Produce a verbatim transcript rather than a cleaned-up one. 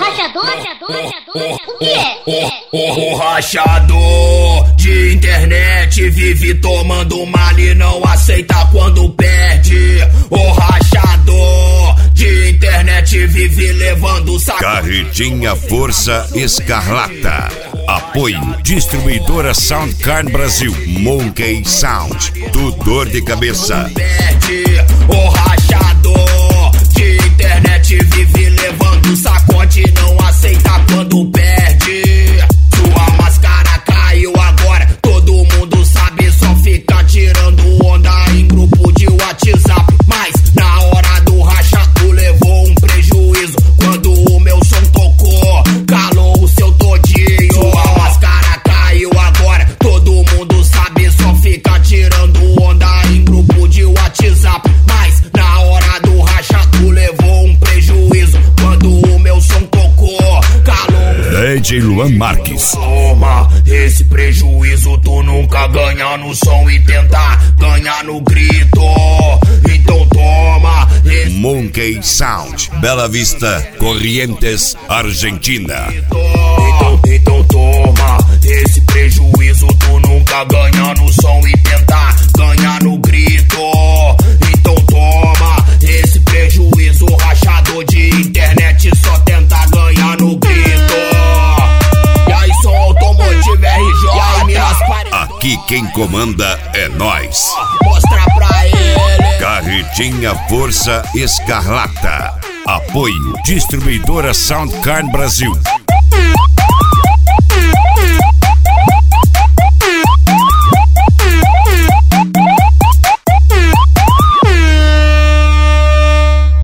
Rachador, rachador, rachador, o que é? O que é? O rachador de internet vive tomando mal e não aceita quando perde. O rachador de internet vive levando saco. Carretinha Força Escarlata. Apoio Distribuidora Soundcard Brasil. Monkey Sound. Tu dor de cabeça. Perde. O rachador de internet vive levando sacote, não aceita quando perde. Sua máscara caiu agora, todo mundo sabe, só fica tirando onda em grupo de WhatsApp. Mas na hora do racha tu levou um prejuízo quando o meu som tocou, calou o seu todinho. Sua máscara caiu agora, todo mundo sabe, só fica tirando onda em grupo de WhatsApp. Mas na hora do racha tu levou um prejuízo quando o meu som tocou, calou. D J Luan Marques. Toma esse prejuízo, tu nunca ganha no som e tentar ganhar no grito. Então toma esse Monkey Sound. Bela Vista, Corrientes, Argentina. Então, então toma esse prejuízo, tu nunca ganha no som e tentar ganhar no grito. Então toma esse prejuízo, rachador de internet só tenta ganhar no grito. E aí, som automotivo R J, e aí, Minas Paredes. Aqui quem comanda é nós. Mostra pra ele. Carretinha Força Escarlata. Apoio Distribuidora Soundcard Brasil.